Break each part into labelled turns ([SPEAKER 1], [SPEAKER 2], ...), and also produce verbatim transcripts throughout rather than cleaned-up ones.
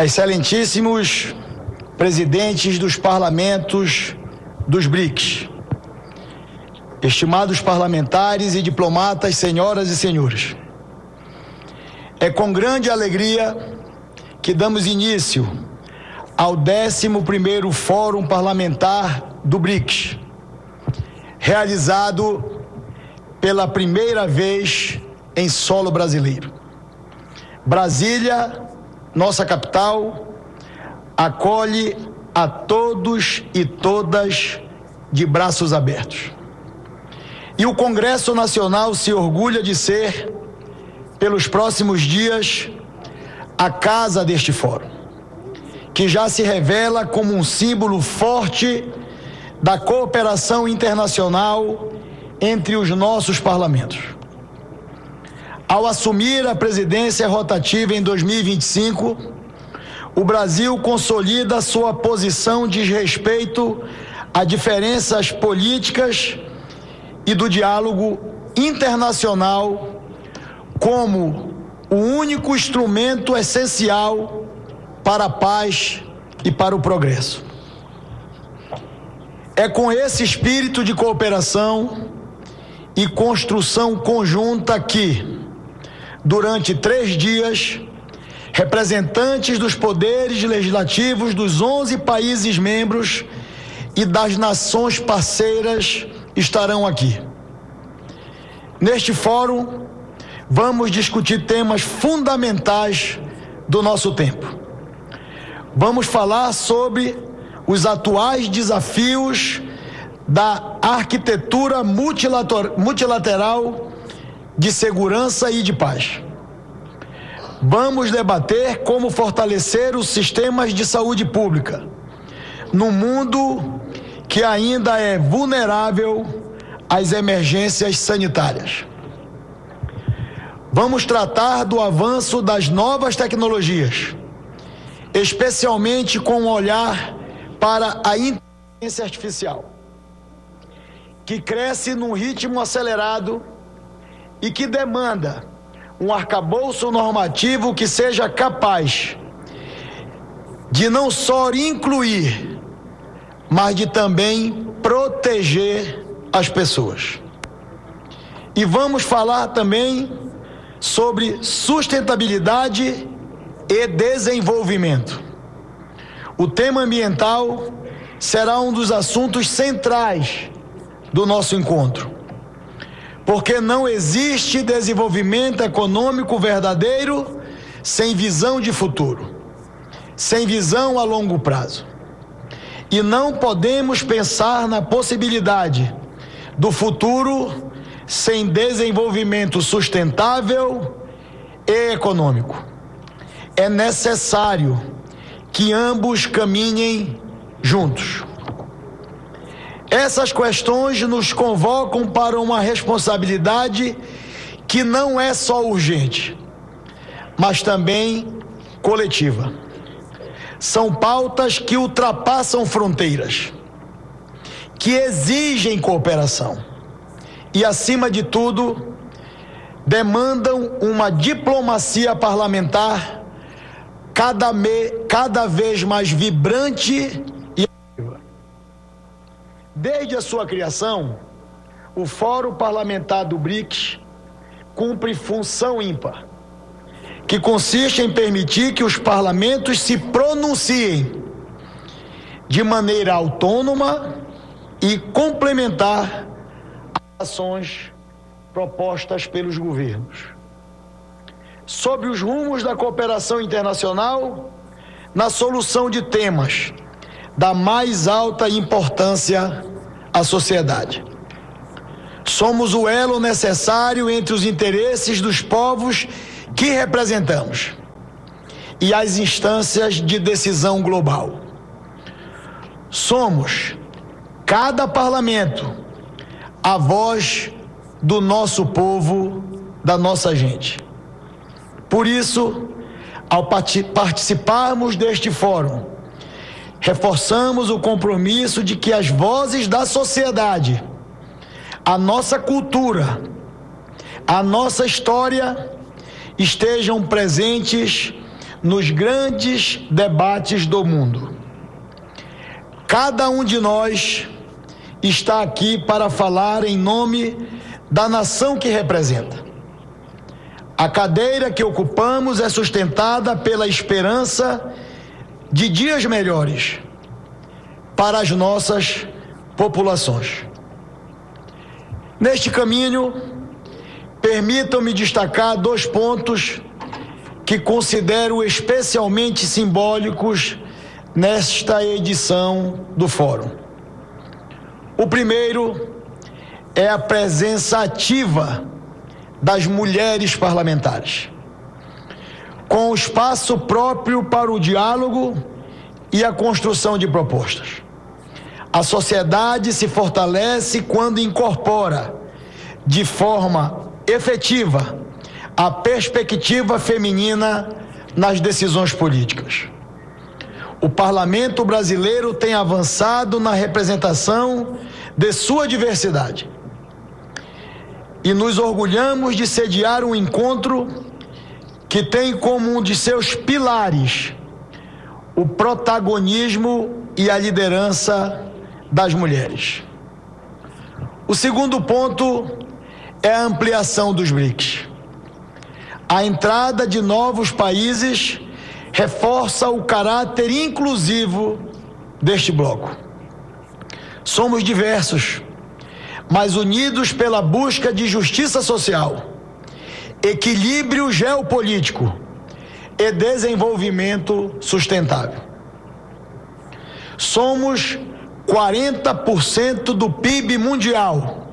[SPEAKER 1] excelentíssimos presidentes dos parlamentos dos B R I C S, estimados parlamentares e diplomatas, senhoras e senhores, é com grande alegria que damos início ao décimo primeiro Fórum Parlamentar do B R I C S, realizado pela primeira vez em solo brasileiro. Brasília, nossa capital, acolhe a todos e todas de braços abertos. E o Congresso Nacional se orgulha de ser, pelos próximos dias, a casa deste fórum, que já se revela como um símbolo forte da cooperação internacional entre os nossos parlamentos. Ao assumir a presidência rotativa em dois mil e vinte e cinco, o Brasil consolida sua posição de respeito a diferenças políticas e do diálogo internacional como o único instrumento essencial para a paz e para o progresso. É com esse espírito de cooperação e construção conjunta que, durante três dias, representantes dos poderes legislativos dos onze países membros e das nações parceiras estarão aqui. Neste fórum, vamos discutir temas fundamentais do nosso tempo. Vamos falar sobre os atuais desafios da arquitetura multilateral de segurança e de paz. Vamos debater como fortalecer os sistemas de saúde pública no mundo que ainda é vulnerável às emergências sanitárias. Vamos tratar do avanço das novas tecnologias, especialmente com um olhar para a inteligência artificial, que cresce num ritmo acelerado e que demanda um arcabouço normativo que seja capaz de não só incluir, mas de também proteger as pessoas. E vamos falar também sobre sustentabilidade e desenvolvimento. O tema ambiental será um dos assuntos centrais do nosso encontro, porque não existe desenvolvimento econômico verdadeiro sem visão de futuro, sem visão a longo prazo. E não podemos pensar na possibilidade do futuro sem desenvolvimento sustentável e econômico. É necessário que ambos caminhem juntos. Essas questões nos convocam para uma responsabilidade que não é só urgente, mas também coletiva. São pautas que ultrapassam fronteiras, que exigem cooperação e, acima de tudo, demandam uma diplomacia parlamentar cada, me, cada vez mais vibrante e ativa. Desde a sua criação, o Fórum Parlamentar do B R I C S cumpre função ímpar, que consiste em permitir que os parlamentos se pronunciem de maneira autônoma e complementar as ações propostas pelos governos. Sobre os rumos da cooperação internacional, na solução de temas da mais alta importância à sociedade. Somos o elo necessário entre os interesses dos povos que representamos e as instâncias de decisão global. Somos, cada parlamento, a voz do nosso povo, da nossa gente. Por isso, ao participarmos deste fórum, reforçamos o compromisso de que as vozes da sociedade, a nossa cultura, a nossa história estejam presentes nos grandes debates do mundo. Cada um de nós está aqui para falar em nome da nação que representa. A cadeira que ocupamos é sustentada pela esperança de dias melhores para as nossas populações. Neste caminho, permitam-me destacar dois pontos que considero especialmente simbólicos nesta edição do Fórum. O primeiro é a presença ativa das mulheres parlamentares, com espaço próprio para o diálogo e a construção de propostas. A sociedade se fortalece quando incorpora de forma efetiva a perspectiva feminina nas decisões políticas. O parlamento brasileiro tem avançado na representação de sua diversidade e nos orgulhamos de sediar um encontro que tem como um de seus pilares o protagonismo e a liderança das mulheres. O segundo ponto é a ampliação dos BRICS. A entrada de novos países reforça o caráter inclusivo deste bloco. Somos diversos, mas unidos pela busca de justiça social, equilíbrio geopolítico e desenvolvimento sustentável. Somos quarenta por cento do P I B mundial,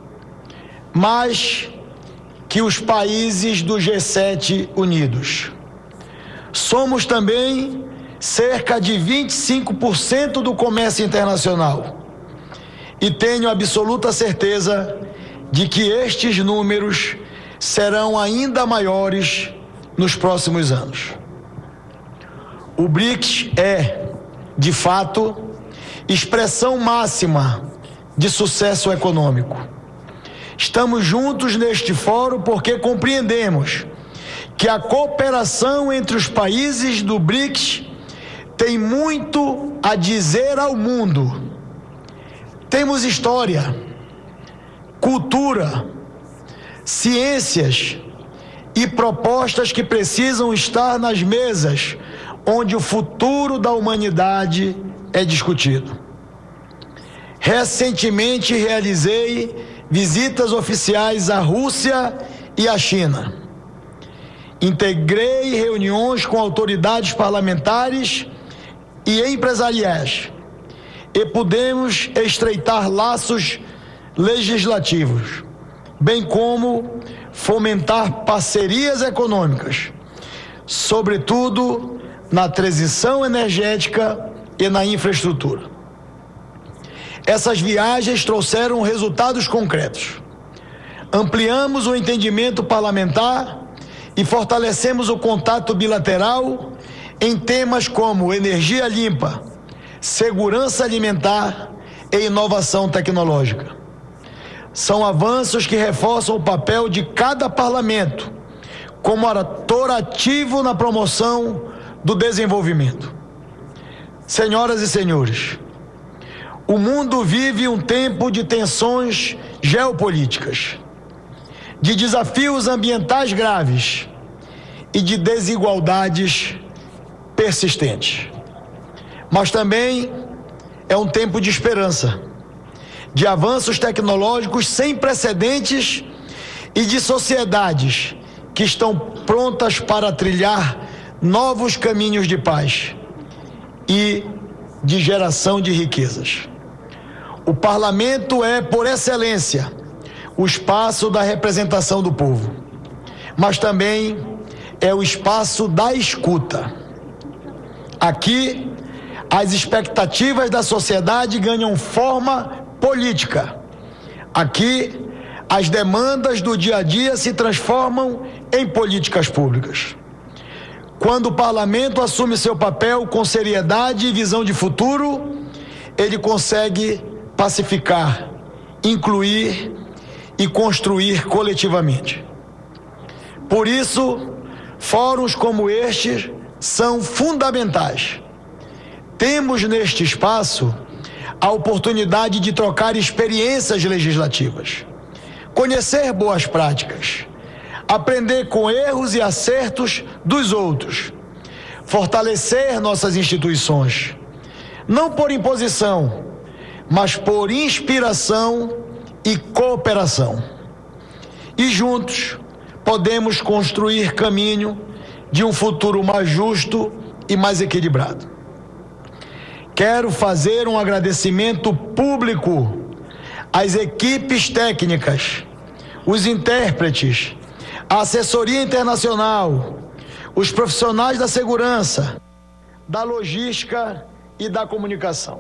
[SPEAKER 1] mais que os países do G sete unidos. Somos também cerca de vinte e cinco por cento do comércio internacional. E tenho absoluta certeza de que estes números serão ainda maiores nos próximos anos. O BRICS é, de fato, expressão máxima de sucesso econômico. Estamos juntos neste fórum porque compreendemos que a cooperação entre os países do BRICS tem muito a dizer ao mundo. Temos história, cultura, ciências e propostas que precisam estar nas mesas onde o futuro da humanidade é discutido. Recentemente realizei visitas oficiais à Rússia e à China. Integrei reuniões com autoridades parlamentares e empresariais e pudemos estreitar laços legislativos, bem como fomentar parcerias econômicas, sobretudo na transição energética e na infraestrutura. Essas viagens trouxeram resultados concretos. Ampliamos o entendimento parlamentar e fortalecemos o contato bilateral em temas como energia limpa, segurança alimentar e inovação tecnológica. São avanços que reforçam o papel de cada parlamento como ator ativo na promoção do desenvolvimento. Senhoras e senhores, o mundo vive um tempo de tensões geopolíticas, de desafios ambientais graves e de desigualdades persistentes. Mas também é um tempo de esperança, de avanços tecnológicos sem precedentes e de sociedades que estão prontas para trilhar novos caminhos de paz e de geração de riquezas. O parlamento é, por excelência, o espaço da representação do povo, mas também é o espaço da escuta. Aqui, as expectativas da sociedade ganham forma política. Aqui, as demandas do dia a dia se transformam em políticas públicas. Quando o parlamento assume seu papel com seriedade e visão de futuro, ele consegue pacificar, incluir e construir coletivamente. Por isso, fóruns como este são fundamentais. Temos neste espaço a oportunidade de trocar experiências legislativas, conhecer boas práticas, aprender com erros e acertos dos outros, fortalecer nossas instituições, não por imposição, mas por inspiração e cooperação. E juntos podemos construir caminho de um futuro mais justo e mais equilibrado. Quero fazer um agradecimento público às equipes técnicas, os intérpretes, a assessoria internacional, os profissionais da segurança, da logística e da comunicação.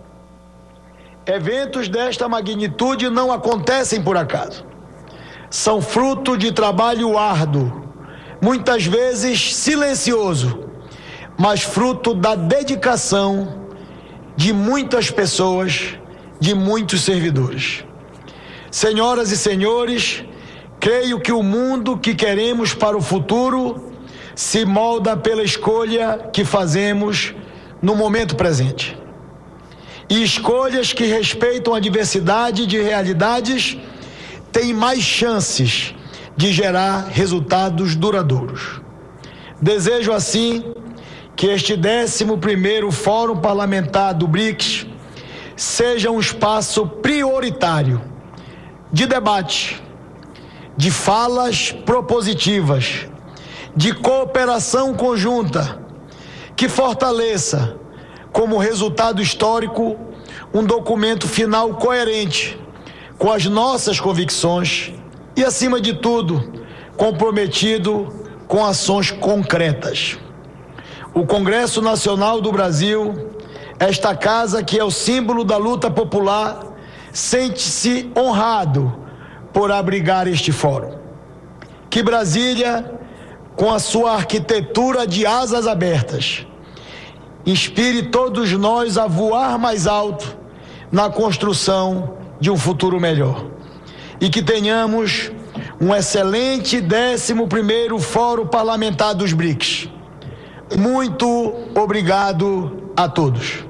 [SPEAKER 1] Eventos desta magnitude não acontecem por acaso. São fruto de trabalho árduo, muitas vezes silencioso, mas fruto da dedicação de muitas pessoas, de muitos servidores. Senhoras e senhores, creio que o mundo que queremos para o futuro se molda pela escolha que fazemos no momento presente. E escolhas que respeitam a diversidade de realidades têm mais chances de gerar resultados duradouros. Desejo, assim, que este décimo primeiro Fórum Parlamentar do BRICS seja um espaço prioritário de debate, de falas propositivas, de cooperação conjunta, que fortaleça, como resultado histórico, um documento final coerente com as nossas convicções e, acima de tudo, comprometido com ações concretas. O Congresso Nacional do Brasil, esta casa que é o símbolo da luta popular, sente-se honrado por abrigar este fórum. Que Brasília, com a sua arquitetura de asas abertas, inspire todos nós a voar mais alto na construção de um futuro melhor. E que tenhamos um excelente décimo primeiro Fórum Parlamentar dos BRICS. Muito obrigado a todos.